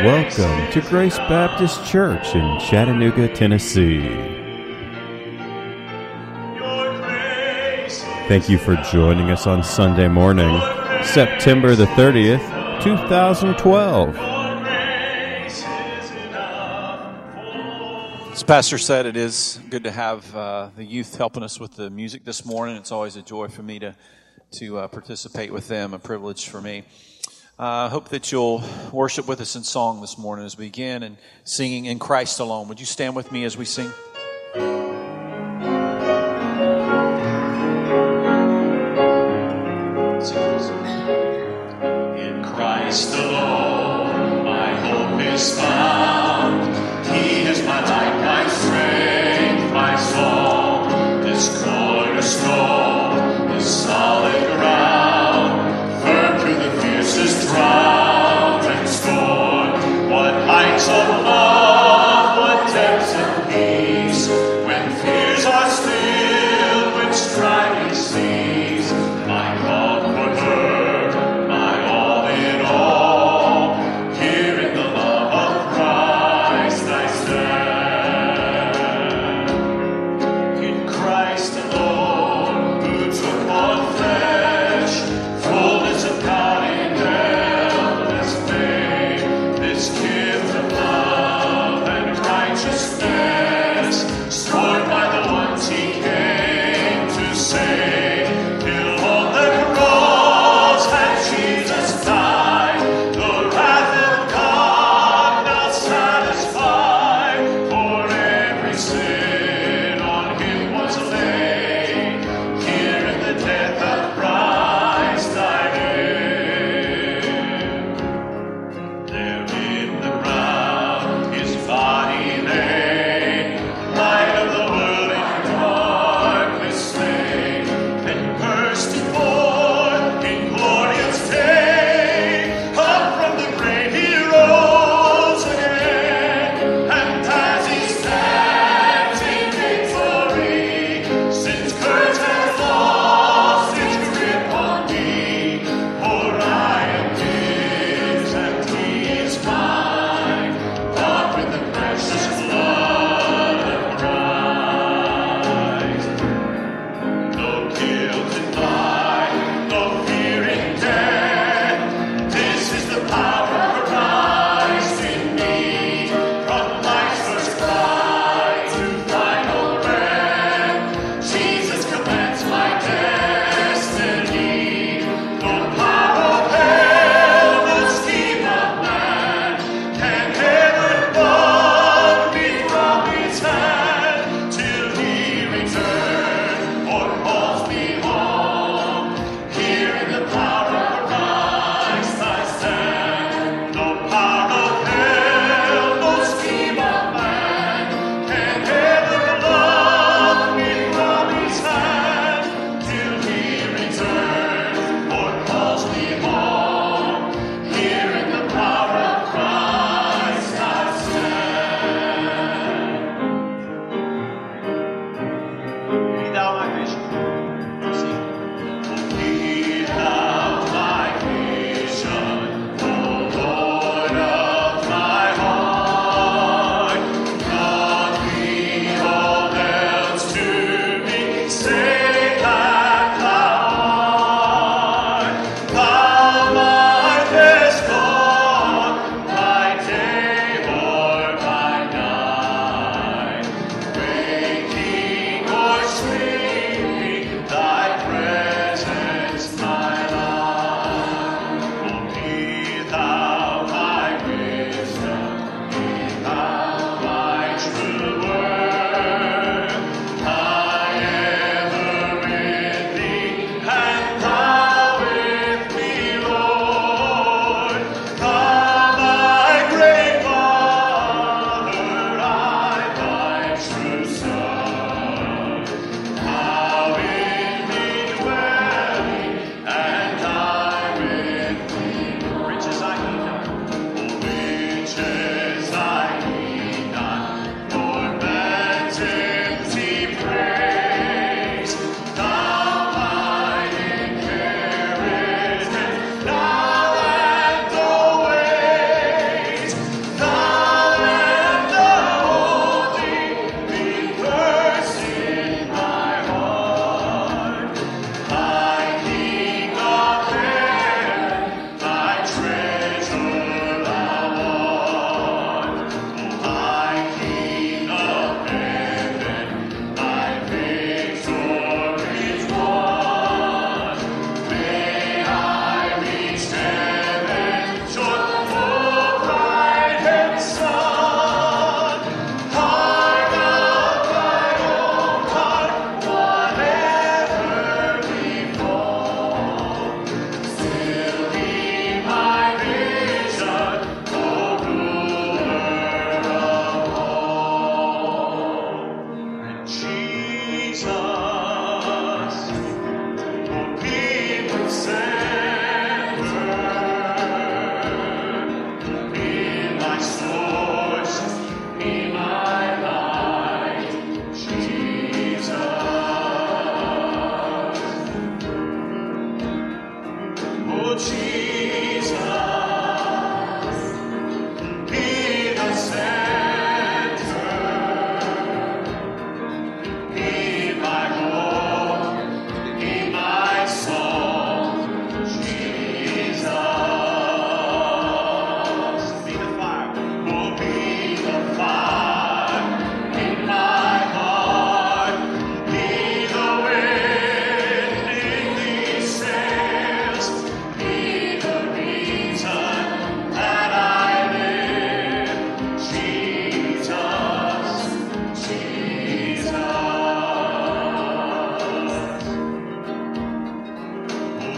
Welcome to Grace Baptist Church in Chattanooga, Tennessee. Thank you for joining us on Sunday morning, September the 30th, 2012. As Pastor said, it is good to have the youth helping us with the music this morning. It's always a joy for me to participate with them, a privilege for me. I hope that you'll worship with us in song this morning as we begin and singing In Christ Alone. Would you stand with me as we sing? In Christ alone, my hope is found. He is my light, my strength, my song. This cornerstone is solid ground, firm through the fiercest drought and storm. What heights of love, what depths of peace, when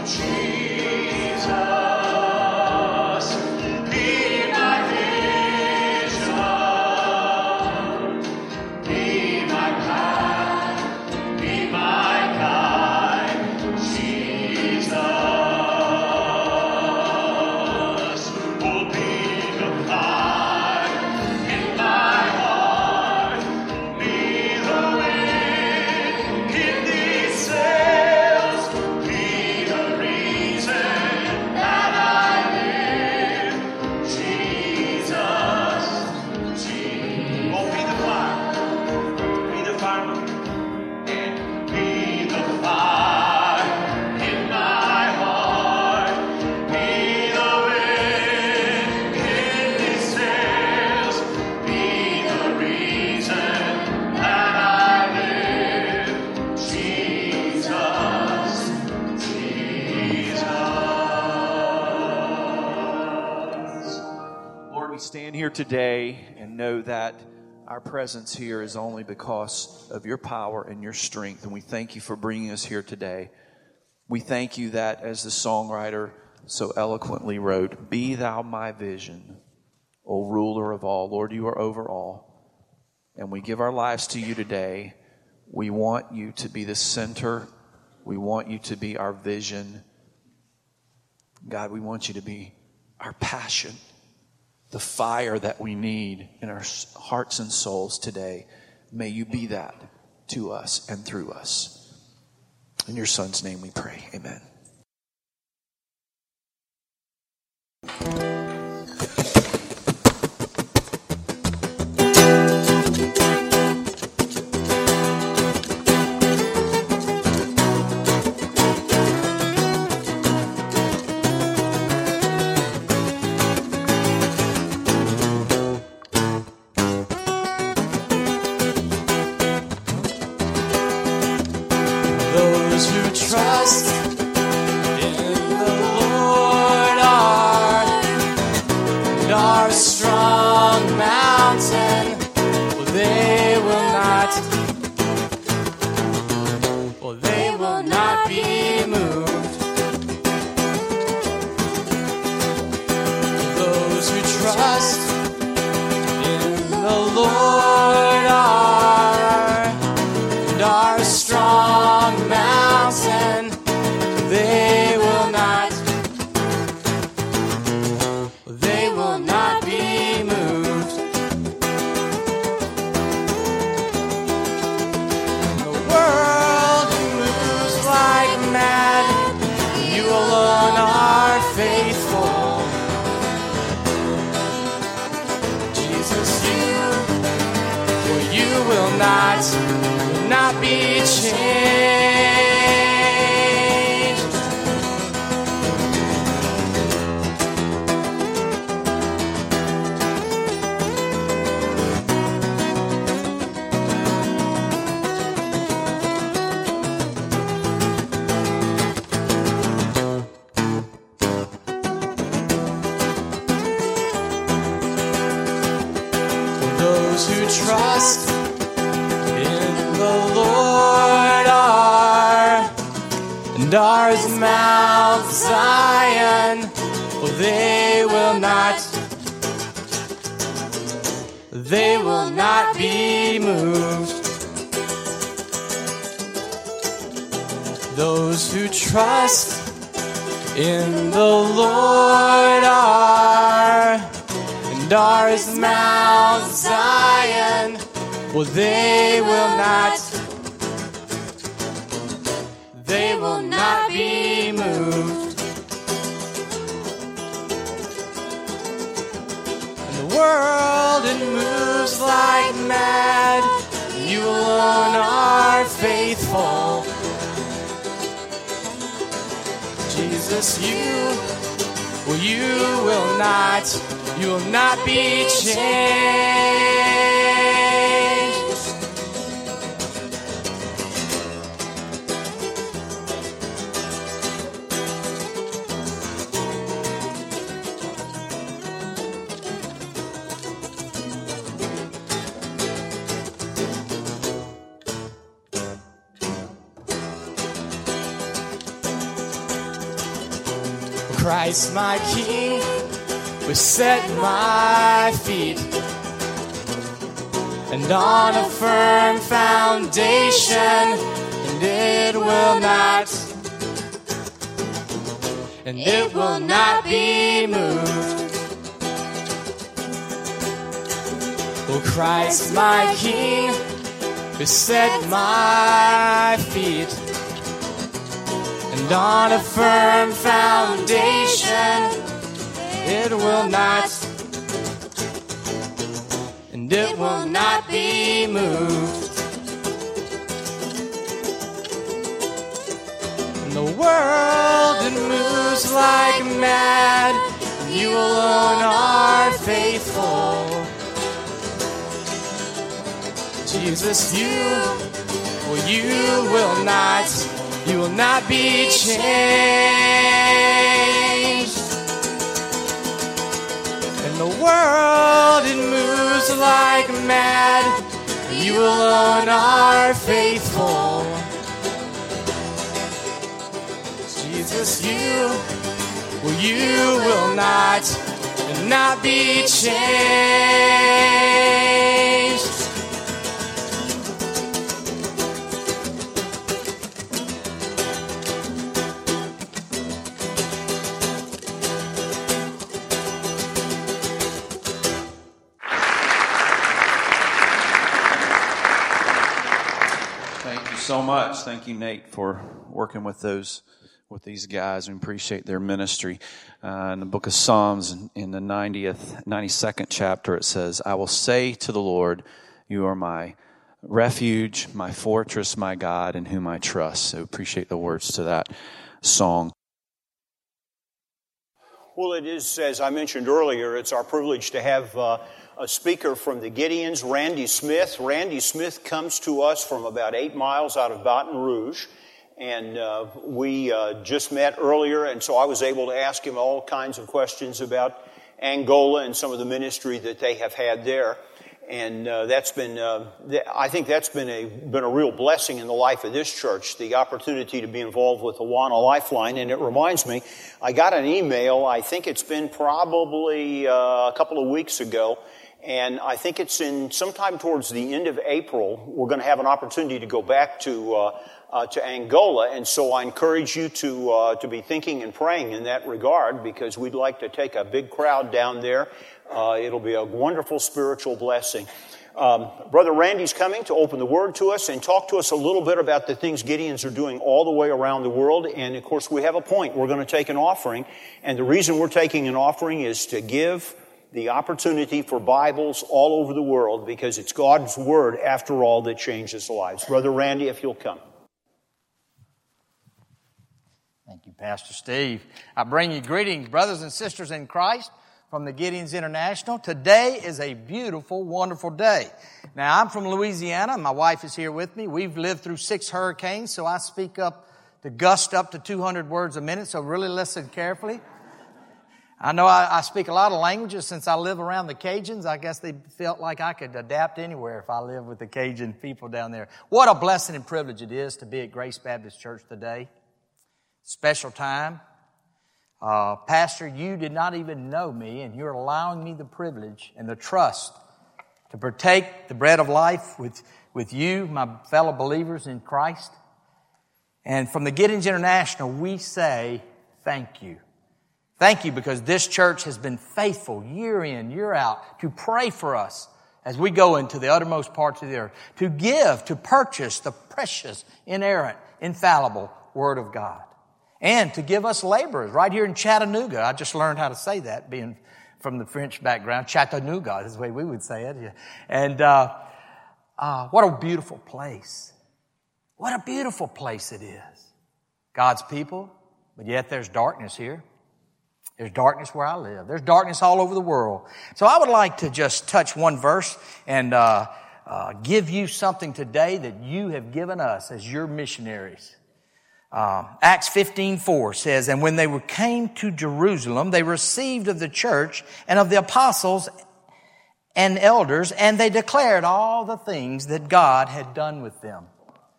Today and know that our presence here is only because of your power and your strength, and we thank you for bringing us here today. We thank you that, as the songwriter so eloquently wrote, "Be thou my vision, O ruler of all." Lord, you are over all, and we give our lives to you today. We want you to be the center. We want you to be our vision. God, we want you to be our passion, the fire that we need in our hearts and souls today. May you be that to us and through us. In your Son's name we pray. Amen. They will not be moved. Those who trust in the Lord are, and are as Mount Zion. Well, they will not be moved. And the world, it moves like mad. You alone are faithful. Jesus, you will not be changed. Christ my King will set my feet, and on a firm foundation, and it will not be moved. Oh, Christ my King will set my feet, and on a firm foundation, it will not be moved. And the world it moves like mad, you alone are faithful. Jesus, you will not be changed. And the world it moves like mad, you alone are faithful. Jesus, you will not be changed. So much. Thank you, Nate, for working with these guys. We appreciate their ministry. In the book of Psalms, in the 92nd chapter, it says, I will say to the Lord, you are my refuge, my fortress, my God, in whom I trust. So appreciate the words to that song. Well, it is, as I mentioned earlier, it's our privilege to have a speaker from the Gideons, Randy Smith. Randy Smith comes to us from about 8 miles out of Baton Rouge, and we just met earlier, and so I was able to ask him all kinds of questions about Angola and some of the ministry that they have had there. And that's been, I think that's been a real blessing in the life of this church, the opportunity to be involved with the Awana Lifeline. And it reminds me, I got an email, I think it's been probably a couple of weeks ago, and I think it's in sometime towards the end of April, we're going to have an opportunity to go back to Angola. And so I encourage you to be thinking and praying in that regard, because we'd like to take a big crowd down there. It'll be a wonderful spiritual blessing. Brother Randy's coming to open the Word to us and talk to us a little bit about the things Gideons are doing all the way around the world. And, of course, we have a point. We're going to take an offering. And the reason we're taking an offering is to give the opportunity for Bibles all over the world, because it's God's Word, after all, that changes lives. Brother Randy, if you'll come. Thank you, Pastor Steve. I bring you greetings, brothers and sisters in Christ, from the Gideons International. Today is a beautiful, wonderful day. Now, I'm from Louisiana. My wife is here with me. We've lived through 6 hurricanes, so I speak up to gust up to 200 words a minute, so really listen carefully. I know I speak a lot of languages since I live around the Cajuns. I guess they felt like I could adapt anywhere if I lived with the Cajun people down there. What a blessing and privilege it is to be at Grace Baptist Church today. Special time. Pastor, you did not even know me, and you're allowing me the privilege and the trust to partake the bread of life with you, my fellow believers in Christ. And from the Gideons International, we say thank you. Thank you, because this church has been faithful year in, year out to pray for us as we go into the uttermost parts of the earth, to give, to purchase the precious, inerrant, infallible Word of God. And to give us laborers right here in Chattanooga. I just learned how to say that, being from the French background. Chattanooga is the way we would say it. Yeah. And what a beautiful place. What a beautiful place it is. God's people, but yet there's darkness here. There's darkness where I live. There's darkness all over the world. So I would like to just touch one verse and give you something today that you have given us as your missionaries. Acts 15:4 says, and when they came to Jerusalem, they received of the church and of the apostles and elders, and they declared all the things that God had done with them.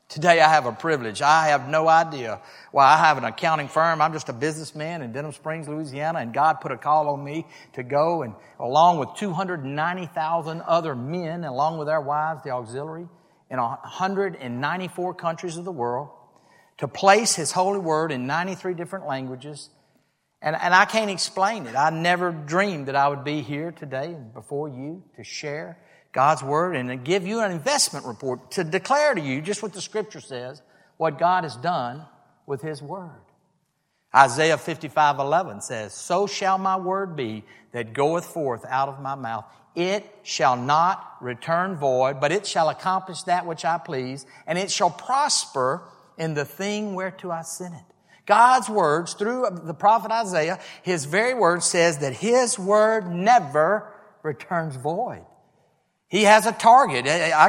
Today I have a privilege. I have no idea why I have an accounting firm. I'm just a businessman in Denham Springs, Louisiana, and God put a call on me to go and along with 290,000 other men, along with their wives, the auxiliary, in 194 countries of the world, to place His holy word in 93 different languages. And I can't explain it. I never dreamed that I would be here today before you to share God's word and to give you an investment report, to declare to you just what the Scripture says, what God has done with His word. Isaiah 55:11 says, "So shall my word be that goeth forth out of my mouth. It shall not return void, but it shall accomplish that which I please, and it shall prosper in the thing whereto I sent it." God's words through the prophet Isaiah, His very word says that His word never returns void. He has a target.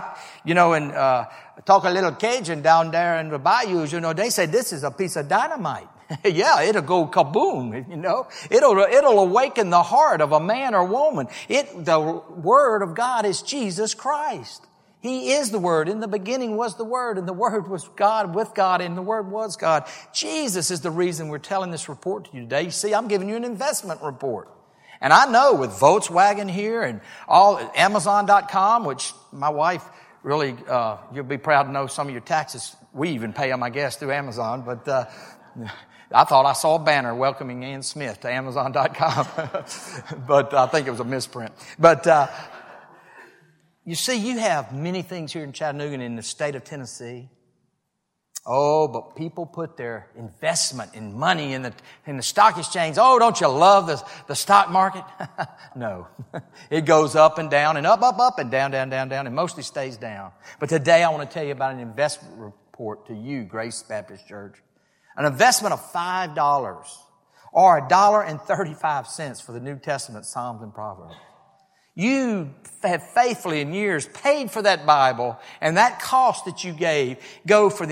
Talk a little Cajun down there in the bayous, they say this is a piece of dynamite. Yeah, it'll go kaboom, It'll awaken the heart of a man or woman. The Word of God is Jesus Christ. He is the Word. In the beginning was the Word, and the Word was God with God, and the Word was God. Jesus is the reason we're telling this report to you today. You see, I'm giving you an investment report. And I know with Volkswagen here and all Amazon.com, which my wife really, you'll be proud to know some of your taxes. We even pay them, I guess, through Amazon. But I thought I saw a banner welcoming Ann Smith to Amazon.com. But I think it was a misprint. But you see, you have many things here in Chattanooga and in the state of Tennessee. Oh, but people put their investment in money in the stock exchange. Oh, don't you love the stock market? No. It goes up and down and up and down, and mostly stays down. But today I want to tell you about an investment report to you, Grace Baptist Church. An investment of $5 or $1.35 for the New Testament, Psalms and Proverbs. You have faithfully in years paid for that Bible, and that cost that you gave goes for the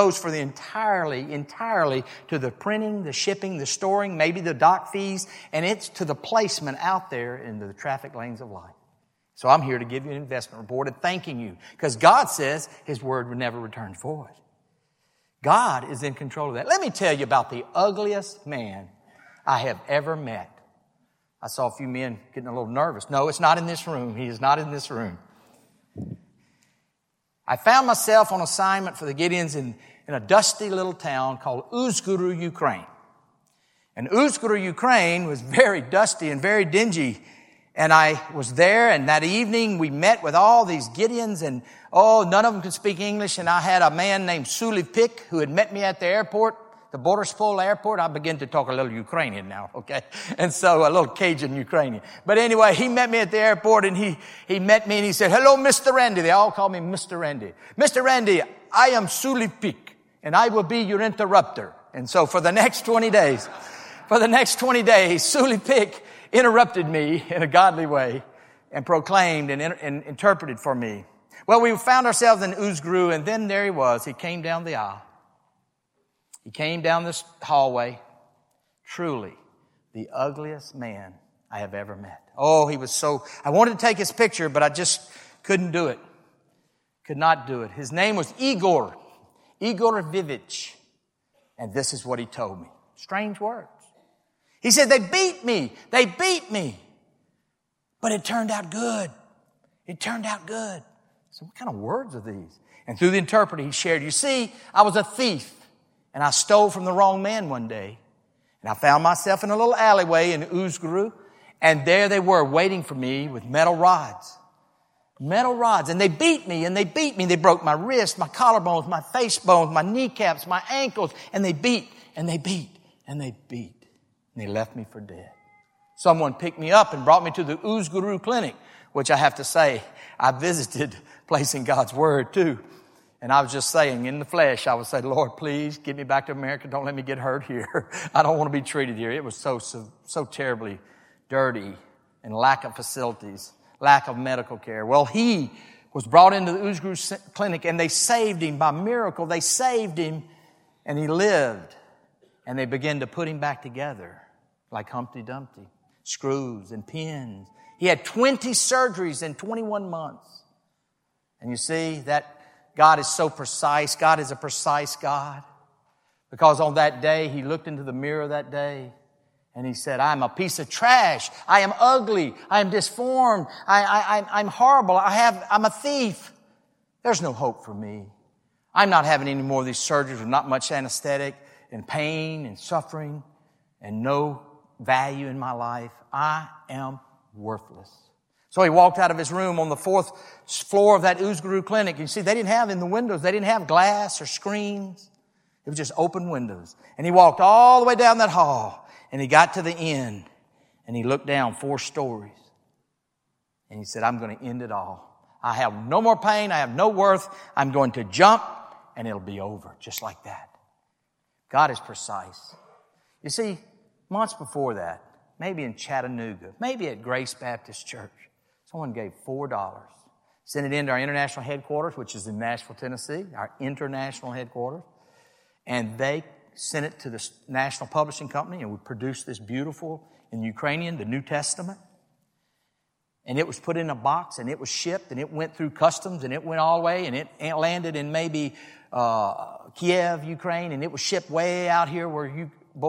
entirely to the printing, the shipping, the storing, maybe the dock fees, and it's to the placement out there in the traffic lanes of life. So I'm here to give you an investment report and thanking you, because God says His word will never return void. God is in control of that. Let me tell you about the ugliest man I have ever met. I saw a few men getting a little nervous. No, it's not in this room. He is not in this room. I found myself on assignment for the Gideons in a dusty little town called Uzhguru, Ukraine. And Uzhguru, Ukraine was very dusty and very dingy. And I was there, and that evening we met with all these Gideons, and none of them could speak English. And I had a man named Suli Pik who had met me at the airport. The Boryspil Airport. I begin to talk a little Ukrainian now, okay? And so a little Cajun Ukrainian. But anyway, he met me at the airport, and he met me and he said, "Hello, Mr. Randy." They all call me Mr. Randy. "Mr. Randy, I am Suli Pik, and I will be your interrupter." And so for the next 20 days, Suli Pik interrupted me in a godly way and proclaimed and interpreted for me. Well, we found ourselves in Uzhguru, and then there he was. He came down the aisle. He came down this hallway, truly the ugliest man I have ever met. Oh, he was I wanted to take his picture, but I just couldn't do it. Could not do it. His name was Igor Vivich. And this is what he told me. Strange words. He said, they beat me. But it turned out good. So what kind of words are these? And through the interpreter, he shared, you see, I was a thief. And I stole from the wrong man one day. And I found myself in a little alleyway in Uzhguru. And there they were waiting for me with metal rods. And they beat me. They broke my wrist, my collarbones, my face bones, my kneecaps, my ankles. And they beat. And they left me for dead. Someone picked me up and brought me to the Uzhguru Clinic, which I have to say, I visited placing God's Word too. And I was just saying, in the flesh, I would say, Lord, please get me back to America. Don't let me get hurt here. I don't want to be treated here. It was so terribly dirty and lack of facilities, lack of medical care. Well, he was brought into the Uzhguru Clinic, and they saved him by miracle. They saved him, and he lived. And they began to put him back together like Humpty Dumpty, screws and pins. He had 20 surgeries in 21 months. And you see, that God is so precise. God is a precise God. Because on that day, he looked into the mirror that day and he said, I'm a piece of trash. I am ugly. I am disformed. I'm horrible. I'm a thief. There's no hope for me. I'm not having any more of these surgeries with not much anesthetic and pain and suffering and no value in my life. I am worthless. So he walked out of his room on the 4th floor of that Uzguru clinic. You see, they didn't have in the windows, they didn't have glass or screens. It was just open windows. And he walked all the way down that hall and he got to the end and he looked down 4 stories. And he said, I'm going to end it all. I have no more pain. I have no worth. I'm going to jump and it'll be over just like that. God is precise. You see, months before that, maybe in Chattanooga, maybe at Grace Baptist Church, someone gave $4, sent it into our international headquarters, which is in Nashville, Tennessee, our international headquarters, and they sent it to the National Publishing Company, and we produced this beautiful, in Ukrainian, the New Testament. And it was put in a box, and it was shipped, and it went through customs, and it went all the way, and it landed in maybe Kiev, Ukraine, and it was shipped way out here where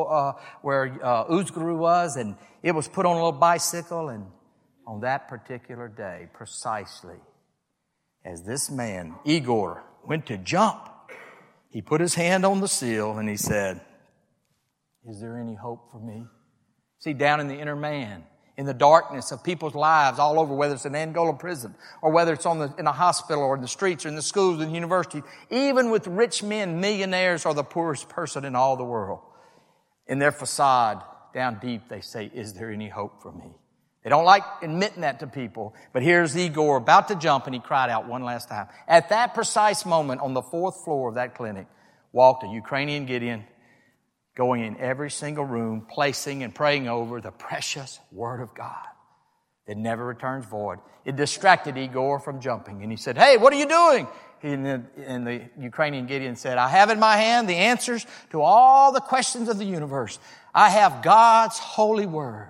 Uzguru was, and it was put on a little bicycle, and on that particular day, precisely, as this man, Igor, went to jump, he put his hand on the seal and he said, is there any hope for me? See, down in the inner man, in the darkness of people's lives all over, whether it's in Angola prison or whether it's in a hospital or in the streets or in the schools and universities, even with rich men, millionaires or the poorest person in all the world, in their facade, down deep, they say, is there any hope for me? They don't like admitting that to people, but here's Igor about to jump, and he cried out one last time. At that precise moment, on the 4th floor of that clinic, walked a Ukrainian Gideon, going in every single room, placing and praying over the precious Word of God that never returns void. It distracted Igor from jumping, and he said, hey, what are you doing? And the Ukrainian Gideon said, I have in my hand the answers to all the questions of the universe. I have God's holy Word.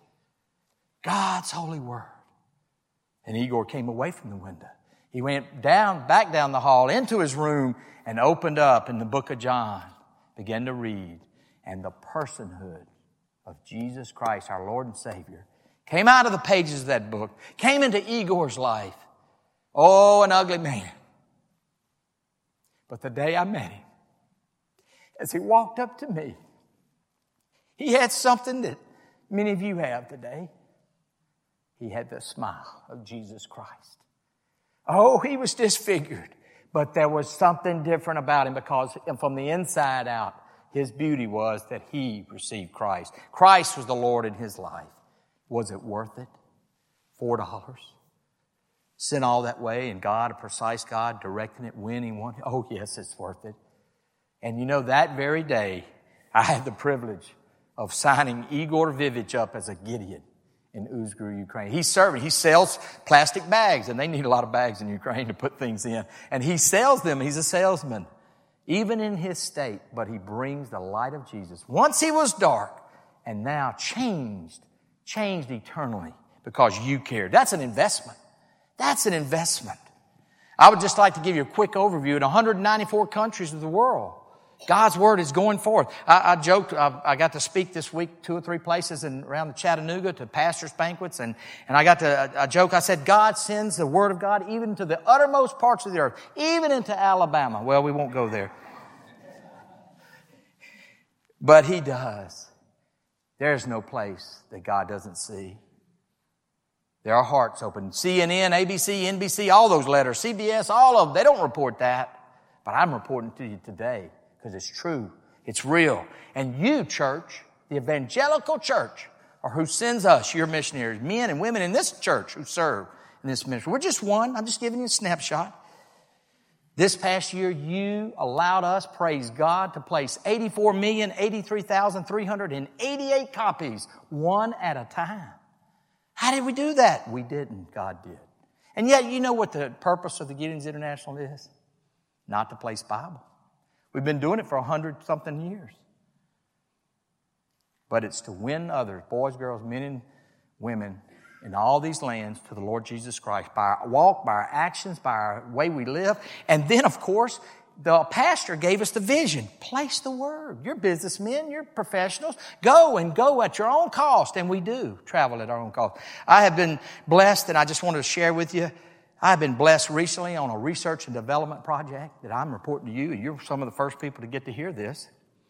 God's holy Word. And Igor came away from the window. He went back down the hall into his room and opened up in the book of John, began to read, and the personhood of Jesus Christ, our Lord and Savior, came out of the pages of that book, came into Igor's life. Oh, an ugly man. But the day I met him, as he walked up to me, he had something that many of you have today. He had the smile of Jesus Christ. Oh, he was disfigured, but there was something different about him because from the inside out, his beauty was that he received Christ. Christ was the Lord in his life. Was it worth it? $4. Sent all that way, and God, a precise God, directing it, winning one. Oh, yes, it's worth it. And you know, that very day, I had the privilege of signing Igor Vivich up as a Gideon in Uzguru, Ukraine. He's serving. He sells plastic bags, and they need a lot of bags in Ukraine to put things in. And he sells them. He's a salesman, even in his state, but he brings the light of Jesus. Once he was dark, and now changed eternally because you cared. That's an investment. That's an investment. I would just like to give you a quick overview. In 194 countries of the world, God's Word is going forth. I joked, I got to speak this week 2 or 3 places around Chattanooga to pastors' banquets, and I got to joke. I said, God sends the Word of God even to the uttermost parts of the earth, even into Alabama. Well, we won't go there. But He does. There's no place that God doesn't see. There are hearts open. CNN, ABC, NBC, all those letters, CBS, all of them, they don't report that. But I'm reporting to you today because it's true. It's real. And you, church, the evangelical church, or who sends us, your missionaries, men and women in this church who serve in this ministry. We're just one. I'm just giving you a snapshot. This past year, you allowed us, praise God, to place 84,083,388 copies, one at a time. How did we do that? We didn't. God did. And yet, you know what the purpose of the Gideons International is? Not to place Bible. We've been doing it for 100-something years. But it's to win others, boys, girls, men, and women, in all these lands to the Lord Jesus Christ by our walk, by our actions, by our way we live. And then, of course, the pastor gave us the vision. Place the word. You're businessmen. You're professionals. Go at your own cost. And we do travel at our own cost. I have been blessed, and I just wanted to share with you. I have been blessed recently on a research and development project that I'm reporting to you. And you're some of the first people to get to hear this.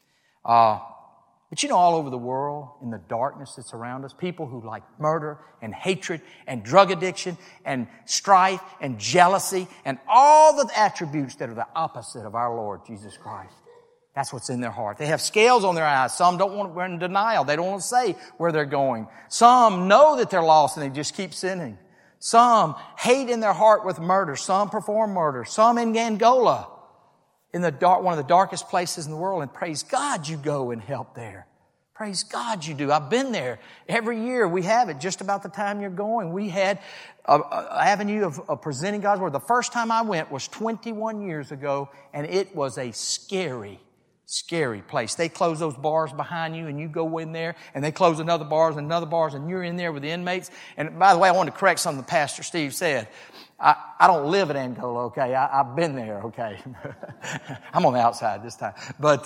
But you know, all over the world, in the darkness that's around us, people who like murder and hatred and drug addiction and strife and jealousy and all the attributes that are the opposite of our Lord Jesus Christ. That's what's in their heart. They have scales on their eyes. Some don't want to, we're in denial. They don't want to say where they're going. Some know that they're lost and they just keep sinning. Some hate in their heart with murder. Some perform murder. Some in Angola, in the dark, one of the darkest places in the world, and praise God you go and help there. Praise God you do. I've been there. Every year we have it just about the time you're going. We had an avenue of presenting God's Word. The first time I went was 21 years ago, and it was a scary place. They close those bars behind you, and you go in there, and they close another bars, and you're in there with the inmates. And by the way, I wanted to correct something that Pastor Steve said. I don't live in Angola, okay? I've been there, okay? I'm on the outside this time. But,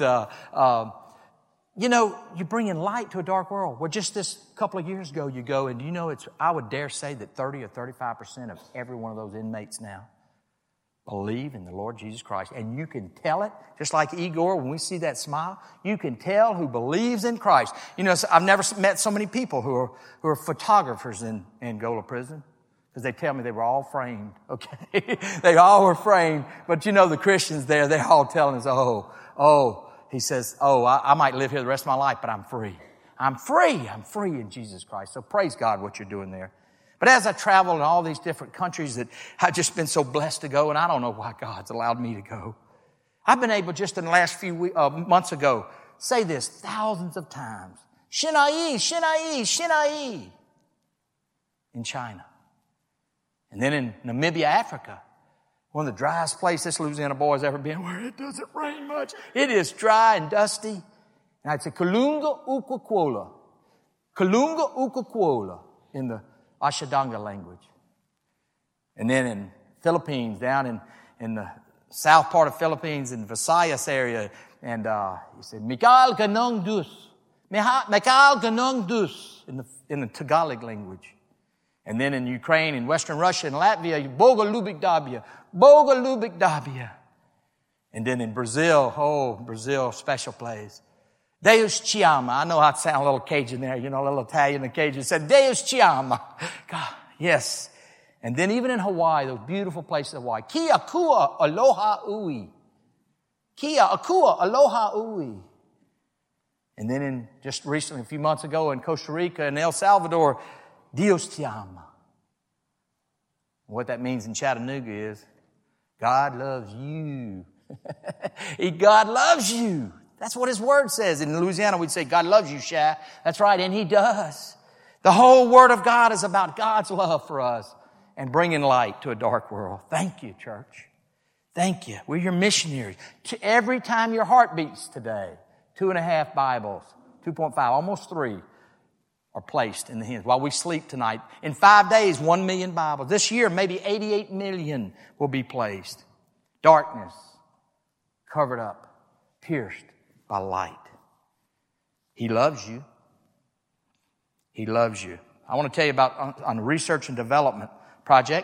you know, you're bringing light to a dark world. Well, just this couple of years ago, you go, and you know, I would dare say that 30 or 35% of every one of those inmates now believe in the Lord Jesus Christ. And you can tell it, just like Igor, when we see that smile, you can tell who believes in Christ. You know, I've never met so many people who are photographers in Angola prison. Because they tell me they were all framed, okay? They all were framed. But you know, the Christians there, they're all telling us, he says, I might live here the rest of my life, but I'm free. I'm free in Jesus Christ. So praise God what you're doing there. But as I travel in all these different countries that I've just been so blessed to go, and I don't know why God's allowed me to go. I've been able just in the last few months ago, say this thousands of times. Shinai, Shinai, Shinai. In China. And then in Namibia, Africa, one of the driest places this Louisiana boy has ever been, where it doesn't rain much. It is dry and dusty. And I'd say, Kalunga Ukukwola. Kalunga Ukukwola in the Ashadanga language. And then in Philippines, down in the south part of Philippines, in Visayas area, and he said, Mikal Ganong Dus. Mikal Ganong Dus in the Tagalog language. And then in Ukraine, in Western Russia, and Latvia, Boga Lubik Dabia. Boga Lubik Dabia. And then in Brazil, Brazil, special place. Deus te ama. I know how to sound a little Cajun there, you know, a little Italian and Cajun. Said, Deus te ama. God, yes. And then even in Hawaii, those beautiful places of Hawaii. Kia kua aloha ui. Kia akua aloha ui. And then in just recently, a few months ago, in Costa Rica and El Salvador, Dios te ama. What that means in Chattanooga is, God loves you. God loves you. That's what His Word says. In Louisiana, we'd say, God loves you, Sha. That's right, and He does. The whole Word of God is about God's love for us and bringing light to a dark world. Thank you, church. Thank you. We're your missionaries. Every time your heart beats today, 2.5 Bibles, 2.5, almost 3, are placed in the hands. While we sleep tonight, in 5 days, 1 million Bibles. This year, maybe 88 million will be placed. Darkness, covered up, pierced by light. He loves you. He loves you. I want to tell you about on the research and development project.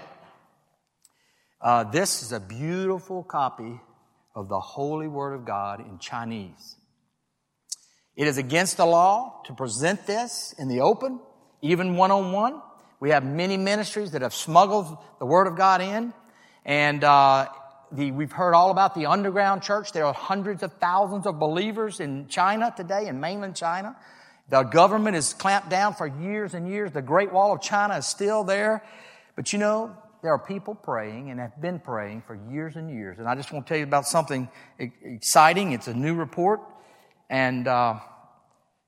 This is a beautiful copy of the Holy Word of God in Chinese. It is against the law to present this in the open, even one-on-one. We have many ministries that have smuggled the Word of God in. And we've heard all about the underground church. There are hundreds of thousands of believers in China today, in mainland China. The government has clamped down for years and years. The Great Wall of China is still there. But you know, there are people praying and have been praying for years and years. And I just want to tell you about something exciting. It's a new report. And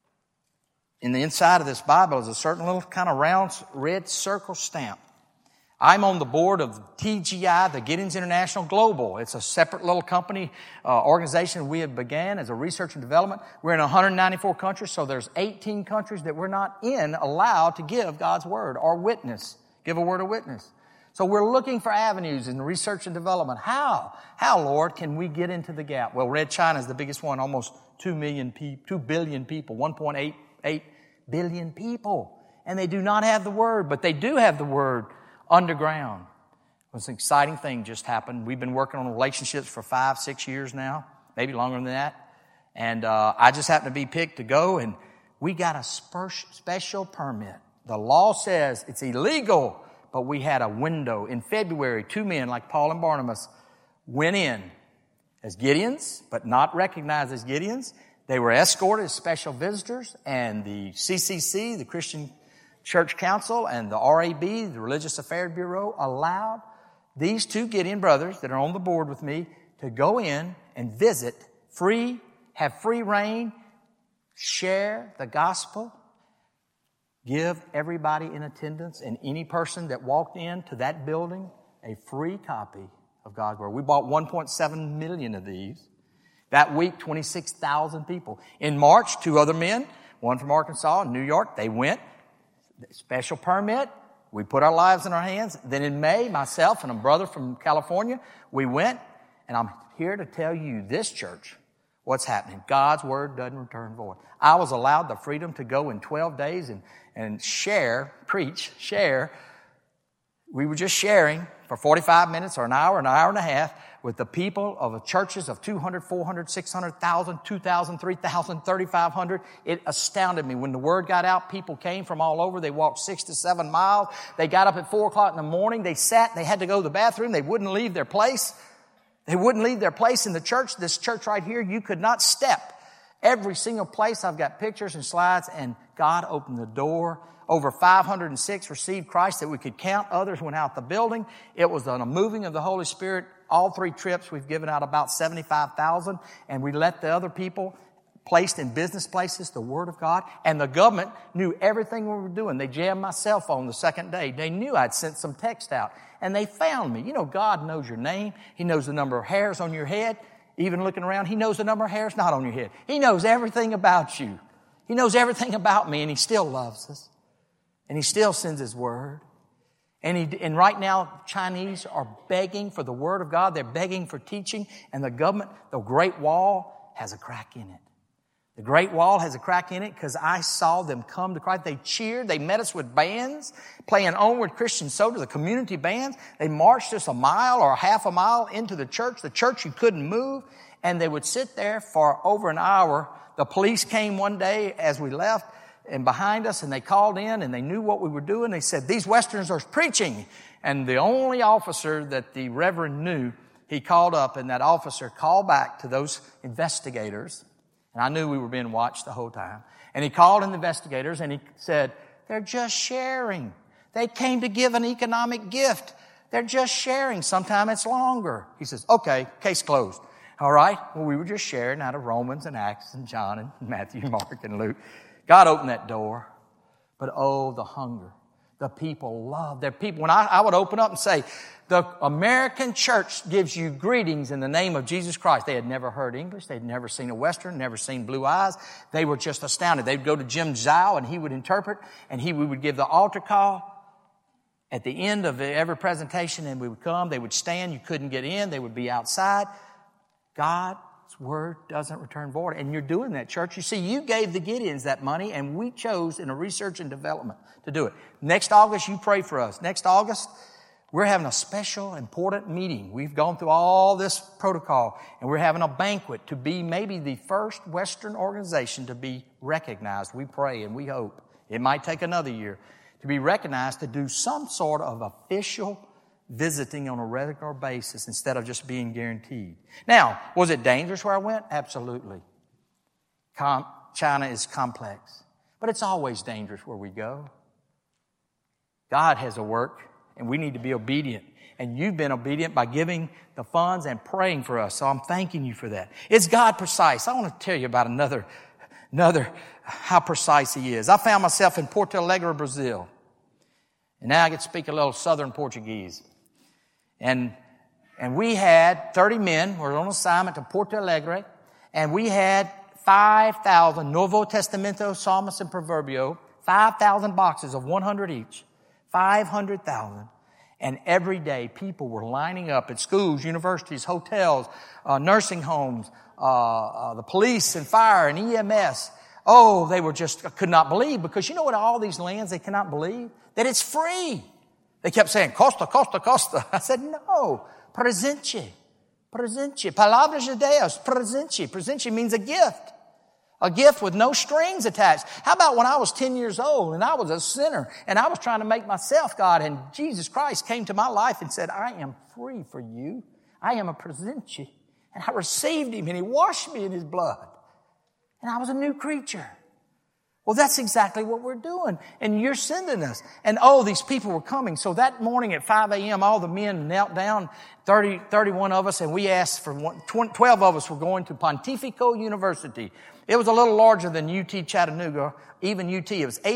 in the inside of this Bible is a certain little kind of round red circle stamp. I'm on the board of TGI, the Gideons International Global. It's a separate little company, organization we have began as a research and development. We're in 194 countries, so there's 18 countries that we're not allowed to give God's word or witness, give a word of witness. So we're looking for avenues in research and development. How, Lord, can we get into the gap? Well, Red China is the biggest one, almost 2 billion people, 1.88 billion people. And they do not have the word, but they do have the word underground. It's an exciting thing just happened. We've been working on relationships for 5-6 years now, maybe longer than that. And I just happened to be picked to go, and we got a special permit. The law says it's illegal, but we had a window. In February, 2 men like Paul and Barnabas went in as Gideons, but not recognized as Gideons. They were escorted as special visitors, and the CCC, the Christian Church Council, and the RAB, the Religious Affairs Bureau, allowed these 2 Gideon brothers that are on the board with me to go in and visit, have free reign, share the gospel, give everybody in attendance and any person that walked into that building a free copy of God's Word. We bought 1.7 million of these. That week, 26,000 people. In March, 2 other men, one from Arkansas and New York, they went. Special permit. We put our lives in our hands. Then in May, myself and a brother from California, we went, and I'm here to tell you, this church, what's happening. God's Word doesn't return void. I was allowed the freedom to go in 12 days and share. We were just sharing for 45 minutes or an hour and a half with the people of churches of 200, 400, 600,000, 2,000, 3,000, 3,500. It astounded me. When the word got out, people came from all over. They walked 6 to 7 miles. They got up at 4 o'clock in the morning. They sat. They had to go to the bathroom. They wouldn't leave their place. They wouldn't leave their place in the church. This church right here, you could not step. Every single place, I've got pictures and slides, and God opened the door. Over 506 received Christ that we could count. Others went out the building. It was on a moving of the Holy Spirit. All 3 trips, we've given out about 75,000, and we let the other people placed in business places the Word of God. And the government knew everything we were doing. They jammed my cell phone the second day. They knew I'd sent some text out, and they found me. You know, God knows your name. He knows the number of hairs on your head. Even looking around, He knows the number of hairs not on your head. He knows everything about you. He knows everything about me, and He still loves us. And He still sends His Word. And right now, Chinese are begging for the Word of God. They're begging for teaching. And the government, the Great Wall, has a crack in it. The Great Wall has a crack in it because I saw them come to Christ. They cheered. They met us with bands, playing Onward Christian Soldier, the community bands. They marched us a mile or half a mile into the church you couldn't move. And they would sit there for over an hour. The police came one day as we left and behind us, and they called in, and they knew what we were doing. They said, "These Westerners are preaching." And the only officer that the Reverend knew, he called up, and that officer called back to those investigators. And I knew we were being watched the whole time. And he called in the investigators, and he said, "They're just sharing. They came to give an economic gift. They're just sharing. Sometime it's longer." He says, "Okay, case closed." All right? Well, we were just sharing out of Romans and Acts and John and Matthew, Mark, and Luke. God opened that door. But oh, the hunger. The people love their people. When I would open up and say, "The American church gives you greetings in the name of Jesus Christ." They had never heard English. They'd never seen a Western, never seen Blue Eyes. They were just astounded. They'd go to Jim Zhao, and he would interpret, and we would give the altar call at the end of every presentation, and we would come. They would stand. You couldn't get in. They would be outside. God's Word doesn't return void. And you're doing that, church. You see, you gave the Gideons that money, and we chose in a research and development to do it. Next August, you pray for us. Next August, we're having a special, important meeting. We've gone through all this protocol, and we're having a banquet to be maybe the first Western organization to be recognized. We pray and we hope. It might take another year to be recognized to do some sort of official visiting on a regular basis instead of just being guaranteed. Now, was it dangerous where I went? Absolutely. China is complex, but it's always dangerous where we go. God has a work, and we need to be obedient. And you've been obedient by giving the funds and praying for us, so I'm thanking you for that. Is God precise? I want to tell you about another how precise He is. I found myself in Porto Alegre, Brazil. And now I get to speak a little Southern Portuguese. And we had 30 men. We were on assignment to Porto Alegre. And we had 5,000 Novo Testamento, Psalms, and Proverbio, 5,000 boxes of 100 each, 500,000. And every day people were lining up at schools, universities, hotels, nursing homes, the police and fire and EMS. Oh, they were just, could not believe, because you know what, all these lands, they cannot believe that it's free. They kept saying, Costa, Costa, Costa. I said, no, presente, presente, palavras de Deus, presente. Presente means a gift. A gift with no strings attached. How about when I was 10 years old and I was a sinner and I was trying to make myself God, and Jesus Christ came to my life and said, I am free for you. I am a presente. And I received Him and He washed me in His blood. And I was a new creature. Well, that's exactly what we're doing. And you're sending us. And these people were coming. So that morning at 5 a.m., all the men knelt down, 31 of us, and we asked for 12 of us were going to Pontifical University. It was a little larger than UT Chattanooga, even UT. It was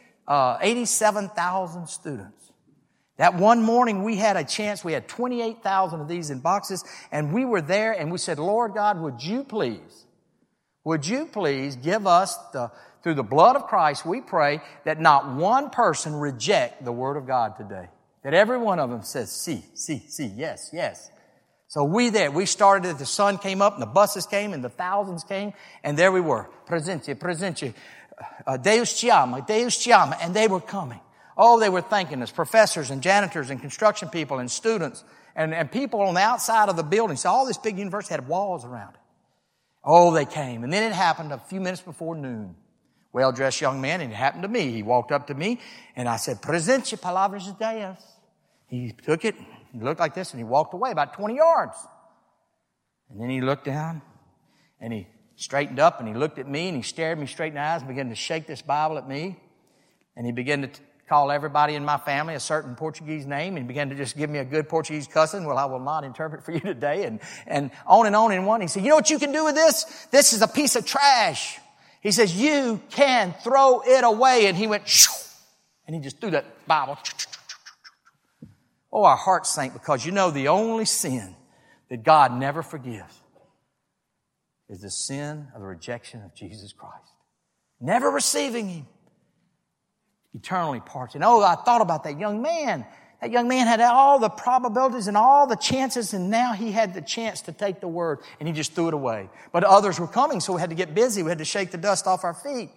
87,000 students. That one morning we had a chance. We had 28,000 of these in boxes, and we were there, and we said, Lord God, would you please give us through the blood of Christ, we pray that not one person reject the Word of God today. That every one of them says, see, yes, yes. So we started, the sun came up and the buses came and the thousands came, and there we were. Presente, Deus te ama, Deus te ama. And they were coming. Oh, they were thanking us, professors and janitors and construction people and students and people on the outside of the building. So all this big university had walls around it. Oh, they came. And then it happened a few minutes before noon. Well-dressed young man, and it happened to me. He walked up to me, and I said, Presente palavras de Deus. He took it, he looked like this, and he walked away about 20 yards. And then he looked down, and he straightened up, and he looked at me, and he stared me straight in the eyes and began to shake this Bible at me. And he began to call everybody in my family a certain Portuguese name, and began to just give me a good Portuguese cussing. Well, I will not interpret for you today. And on in one. He said, you know what you can do with this? This is a piece of trash. He says, you can throw it away. And he went, shoo, and he just threw that Bible. Oh, our hearts sank, because you know the only sin that God never forgives is the sin of the rejection of Jesus Christ. Never receiving Him. Eternally parting. Oh, I thought about that young man. That young man had all the probabilities and all the chances, and now he had the chance to take the Word, and he just threw it away. But others were coming, so we had to get busy. We had to shake the dust off our feet.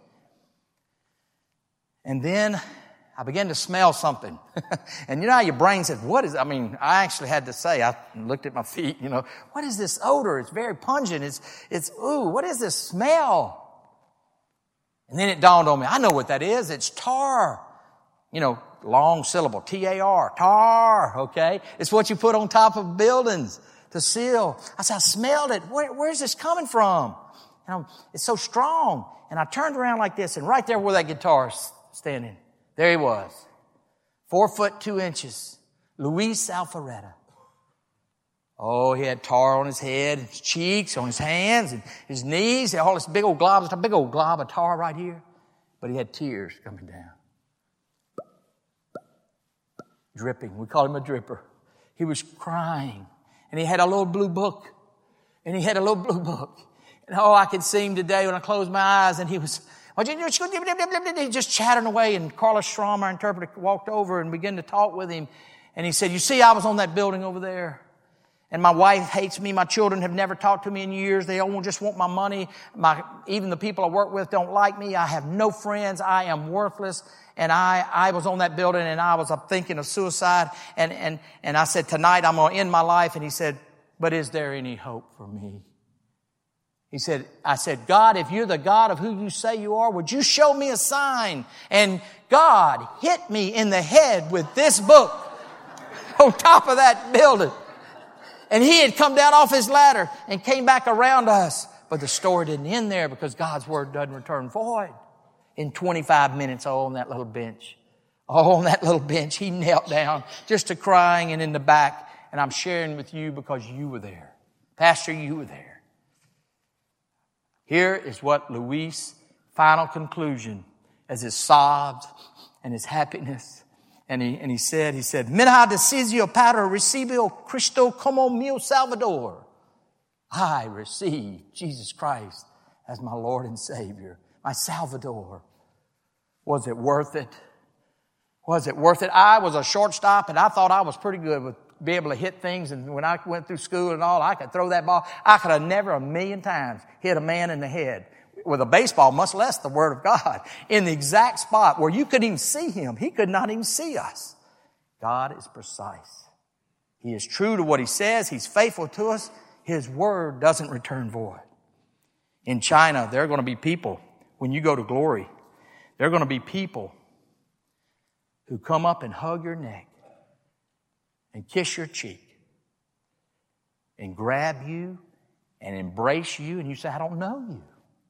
And then I began to smell something. And you know how your brain said, I actually had to say, I looked at my feet, what is this odor? It's very pungent. What is this smell? And then it dawned on me, I know what that is. It's tar. Long syllable, T-A-R, tar, okay? It's what you put on top of buildings to seal. I said, I smelled it. Where's this coming from? It's so strong. And I turned around like this, and right there where that guitar's standing, there he was. 4 foot 2 inches. Luis Alfaretta. Oh, he had tar on his head, his cheeks, on his hands, and his knees. All this big old glob of tar right here. But he had tears coming down. Dripping. We call him a dripper. He was crying. And he had a little blue book. And I could see him today when I closed my eyes, and he was just chattering away. And Carlos Strom, our interpreter, walked over and began to talk with him. And he said, you see, I was on that building over there. And my wife hates me. My children have never talked to me in years. They all just want my money. Even the people I work with don't like me. I have no friends. I am worthless. And I was on that building, and I was thinking of suicide. And I said, tonight I'm going to end my life. And he said, but is there any hope for me? I said, God, if you're the God of who you say you are, would you show me a sign? And God hit me in the head with this book on top of that building. And he had come down off his ladder and came back around us. But the story didn't end there, because God's Word doesn't return void. In 25 minutes, on that little bench, he knelt down just to crying and in the back. And I'm sharing with you because you were there. Pastor, you were there. Here is what Luis' final conclusion, as his sobs and his happiness And he said, Minha decisio para recibir Cristo como meu Salvador. I receive Jesus Christ as my Lord and Savior, my Salvador. Was it worth it? Was it worth it? I was a shortstop, and I thought I was pretty good with being able to hit things. And when I went through school and all, I could throw that ball. I could have never 1,000,000 times hit a man in the head with a baseball, much less the Word of God, in the exact spot where you couldn't even see him. He could not even see us. God is precise. He is true to what He says. He's faithful to us. His Word doesn't return void. In China, there are going to be people, when you go to glory, there are going to be people who come up and hug your neck and kiss your cheek and grab you and embrace you, and you say, I don't know you.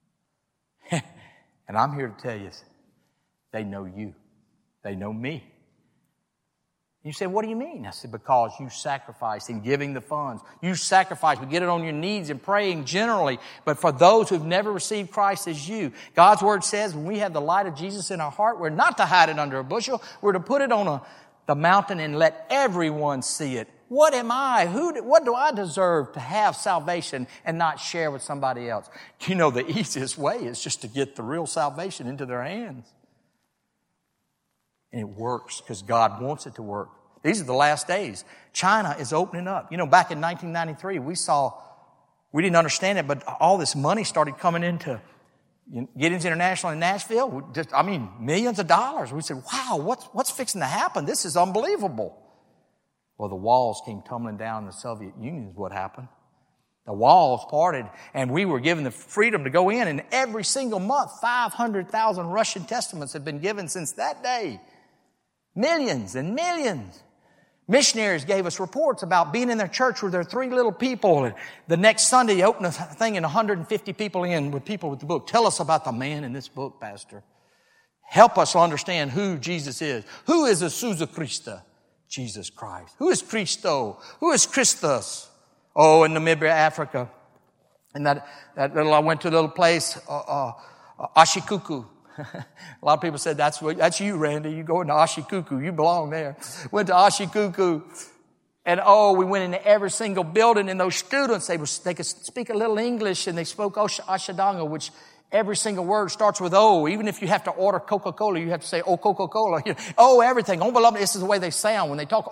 And I'm here to tell you, they know you. They know me. You say, what do you mean? I said, because you sacrificed in giving the funds. You sacrificed. We get it on your knees and praying generally. But for those who've never received Christ as you, God's Word says when we have the light of Jesus in our heart, we're not to hide it under a bushel. We're to put it on the mountain and let everyone see it. What am I? What do I deserve to have salvation and not share with somebody else? You know, the easiest way is just to get the real salvation into their hands. And it works because God wants it to work. These are the last days. China is opening up. You know, back in 1993, we didn't understand it, but all this money started coming into Gideon's International in Nashville. Millions of dollars. We said, wow, what's fixing to happen? This is unbelievable. Well, the walls came tumbling down in the Soviet Union is what happened. The walls parted, and we were given the freedom to go in, and every single month, 500,000 Russian Testaments have been given since that day. Millions and millions. Missionaries gave us reports about being in their church where there are 3 little people. And the next Sunday, you open a thing and 150 people in with people with the book. Tell us about the man in this book, Pastor. Help us understand who Jesus is. Who is Jesus Christus? Jesus Christ. Who is Christo? Who is Christus? Oh, in Namibia, Africa. And I went to a little place, Ashikuku. A lot of people said, that's you, Randy. You go into Ashikuku. You belong there. Went to Ashikuku. And we went into every single building, and those students, they could speak a little English, and they spoke Ashadanga, which every single word starts with O. Even if you have to order Coca-Cola, you have to say, oh, Coca-Cola. Everything. This is the way they sound when they talk.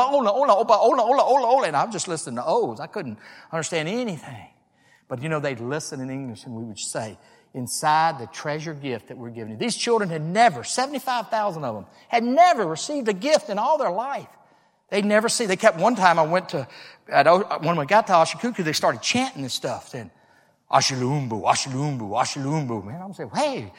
And I'm just listening to O's. I couldn't understand anything. But they'd listen in English, and we would say, inside the treasure gift that we're giving you. These children had never, 75,000 of them, had never received a gift in all their life. They'd never seen. They kept one time when we got to Ashikuku, they started chanting this stuff, saying, Ashilumbu, Ashilumbu, Ashilumbu. Man, I'm saying, hey,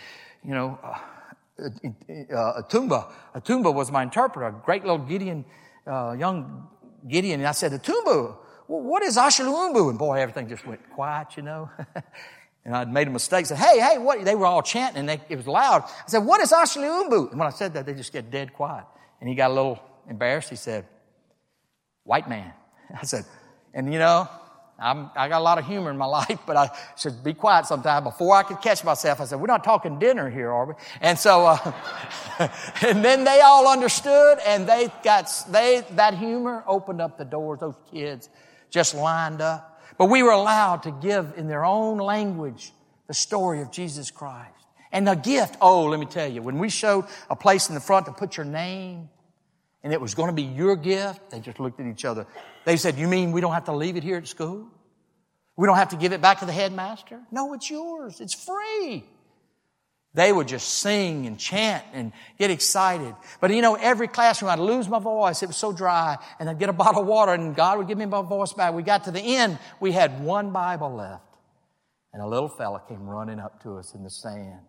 Atumba was my interpreter, a great little young Gideon. And I said, Atumba, what is Ashilumbu? And boy, everything just went quiet, And I'd made a mistake. Said, hey, what? They were all chanting, and it was loud. I said, what is Ashilumbu? And when I said that, they just get dead quiet. And he got a little embarrassed. He said, white man. I said, and I got a lot of humor in my life, but I should be quiet sometime. Before I could catch myself, I said, we're not talking dinner here, are we? And so, and then they all understood, and that humor opened up the doors. Those kids just lined up. But we were allowed to give in their own language the story of Jesus Christ. And the gift, let me tell you, when we showed a place in the front to put your name, and it was going to be your gift, they just looked at each other. They said, you mean we don't have to leave it here at school? We don't have to give it back to the headmaster? No, it's yours. It's free. They would just sing and chant and get excited. But every classroom, I'd lose my voice. It was so dry. And I'd get a bottle of water, and God would give me my voice back. We got to the end. We had one Bible left. And a little fella came running up to us in the sand.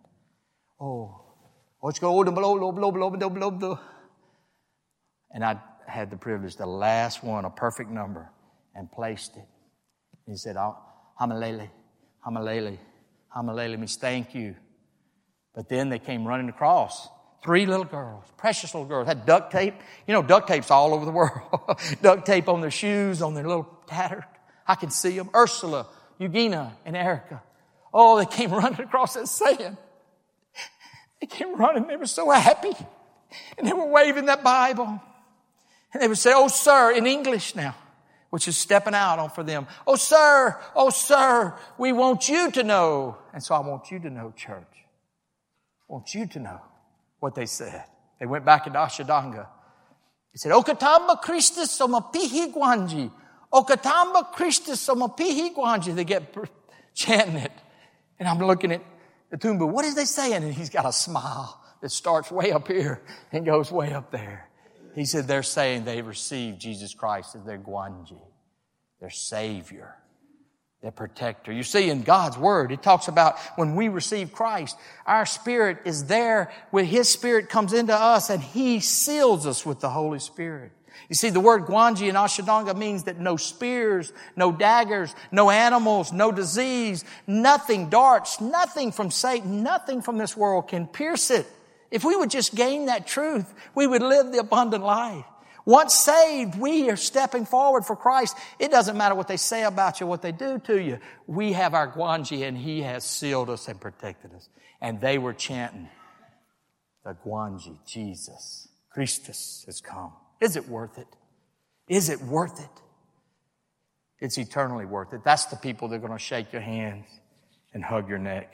And I had the privilege, the last one, a perfect number, and placed it. He said, Hamalele, Hamalele, Hamalele, means thank you. But then they came running across. 3 little girls, precious little girls, had duct tape. Duct tape's all over the world. Duct tape on their shoes, on their little tattered. I can see them. Ursula, Eugenia, and Erica. They came running across that sand. They came running. They were so happy. And they were waving that Bible. And they would say, "Oh, sir," in English now, which is stepping out on for them. "Oh, sir, we want you to know." And so I want you to know, church. I want you to know what they said. They went back into Ashadanga. He said, "Okatamba Christus Somapihi Gwanji. Okatamba Christus Somapihi Gwanji." They get chanting it. And I'm looking at the Tumbu. What is they saying? And he's got a smile that starts way up here and goes way up there. He said they're saying they received Jesus Christ as their Gwanji, their Savior, their protector. You see, in God's Word, it talks about when we receive Christ, our spirit is there when His Spirit comes into us and He seals us with the Holy Spirit. You see, the word Gwanji in Ashadanga means that no spears, no daggers, no animals, no disease, nothing, darts, nothing from Satan, nothing from this world can pierce it. If we would just gain that truth, we would live the abundant life. Once saved, we are stepping forward for Christ. It doesn't matter what they say about you, what they do to you. We have our Gwanji and He has sealed us and protected us. And they were chanting, the Gwanji, Jesus, Christus has come. Is it worth it? Is it worth it? It's eternally worth it. That's the people that are going to shake your hands and hug your neck.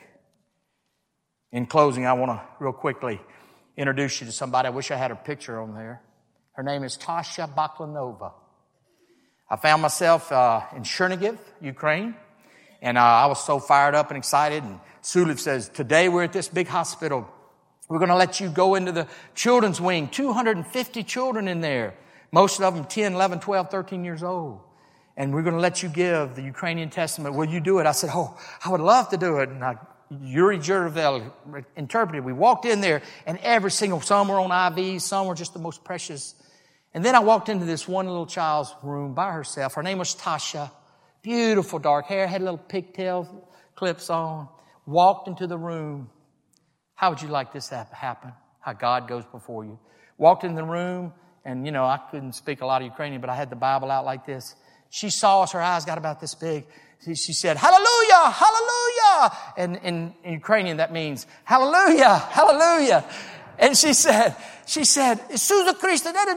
In closing, I want to real quickly introduce you to somebody. I wish I had her picture on there. Her name is Tasha Baklanova. I found myself in Chernihiv, Ukraine, and I was so fired up and excited. And Suliv says, "Today we're at this big hospital. We're going to let you go into the children's wing. 250 children in there. Most of them 10, 11, 12, 13 years old. And we're going to let you give the Ukrainian Testament. Will you do it?" I said, "Oh, I would love to do it." And Yuri Juravel interpreted. We walked in there, and every single, some were on IVs, some were just the most precious. And then I walked into this one little child's room by herself. Her name was Tasha. Beautiful dark hair, had little pigtail clips on. Walked into the room. How would you like this to happen? How God goes before you. Walked in the room, and I couldn't speak a lot of Ukrainian, but I had the Bible out like this. She saw us, her eyes got about this big. She said, "Hallelujah, hallelujah." And in Ukrainian that means, "Hallelujah, hallelujah." And she said, "Isuza Christ," on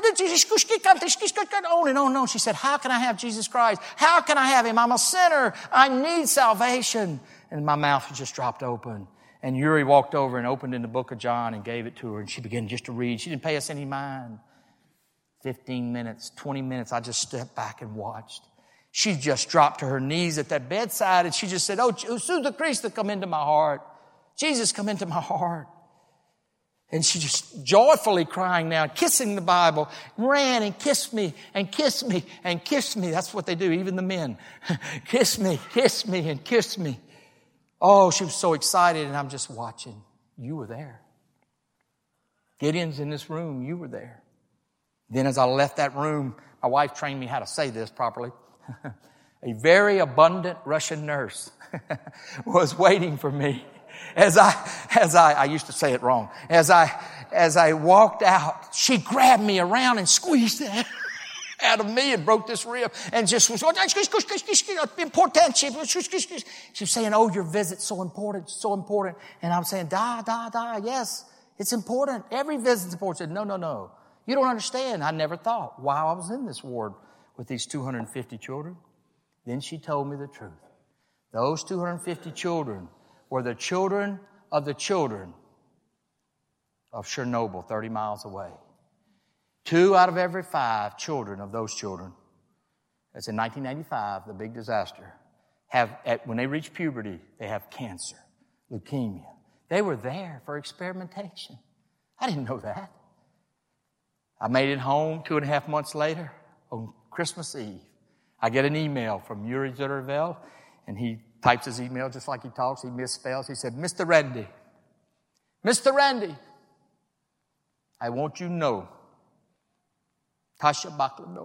and on and on. She said, "How can I have Jesus Christ? How can I have Him? I'm a sinner. I need salvation." And my mouth just dropped open. And Yuri walked over and opened in the book of John and gave it to her. And she began just to read. She didn't pay us any mind. 15 minutes, 20 minutes, I just stepped back and watched. She just dropped to her knees at that bedside and she just said, "Oh, Usuda Christ, come into my heart. Jesus, come into my heart." And she just joyfully crying now, kissing the Bible, ran and kissed me and kissed me and kissed me. That's what they do, even the men. Kiss me and kiss me. Oh, she was so excited, and I'm just watching. You were there. Gideon's in this room. You were there. Then as I left that room, my wife trained me how to say this properly. A very abundant Russian nurse was waiting for me. As I used to say it wrong. As I walked out, she grabbed me around and squeezed it out of me and broke this rib and just was important. She was saying, "Oh, your visit's so important, so important." And I'm saying, yes, it's important. Every visit's important. She said, No. You don't understand. I never thought while I was in this ward with these 250 children. Then she told me the truth. Those 250 children were the children of Chernobyl, 30 miles away. 2 out of every 5 children of those children, that's in 1995, the big disaster, when they reach puberty, they have cancer, leukemia. They were there for experimentation. I didn't know that. I made it home 2.5 months later on Christmas Eve. I get an email from Yuri Zuravel, and he types his email just like he talks. He misspells. He said, Mr. Randy, I want you to know Tasha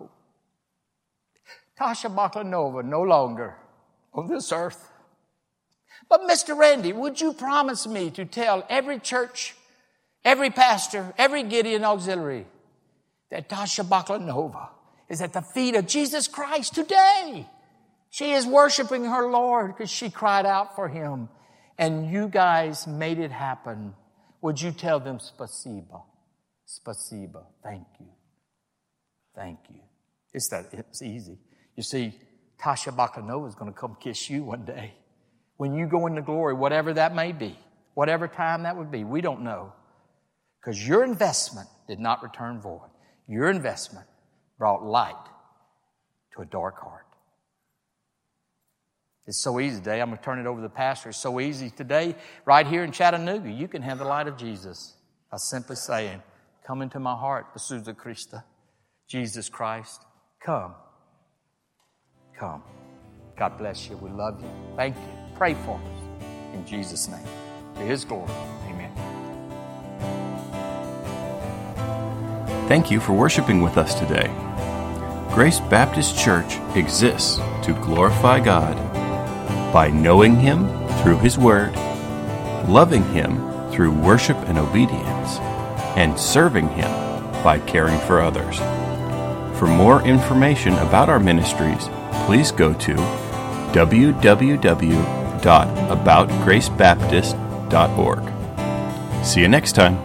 Baklanova no longer on this earth. But Mr. Randy, would you promise me to tell every church, every pastor, every Gideon auxiliary that Tasha Baklanova is at the feet of Jesus Christ today? She is worshiping her Lord because she cried out for Him. And you guys made it happen. Would you tell them spasiba? Spasiba. Thank you. Thank you. It's easy. You see, Tasha Bakanova is going to come kiss you one day. When you go into glory, whatever that may be, whatever time that would be, we don't know. Because your investment did not return void. Your investment brought light to a dark heart. It's so easy today. I'm going to turn it over to the pastor. It's so easy today, right here in Chattanooga. You can have the light of Jesus by simply saying, come into my heart, Jesus Christ, Jesus Christ. Come. Come. God bless you. We love you. Thank you. Pray for us. In Jesus' name. To His glory. Amen. Thank you for worshiping with us today. Grace Baptist Church exists to glorify God by knowing Him through His Word, loving Him through worship and obedience, and serving Him by caring for others. For more information about our ministries, please go to www.aboutgracebaptist.org. See you next time.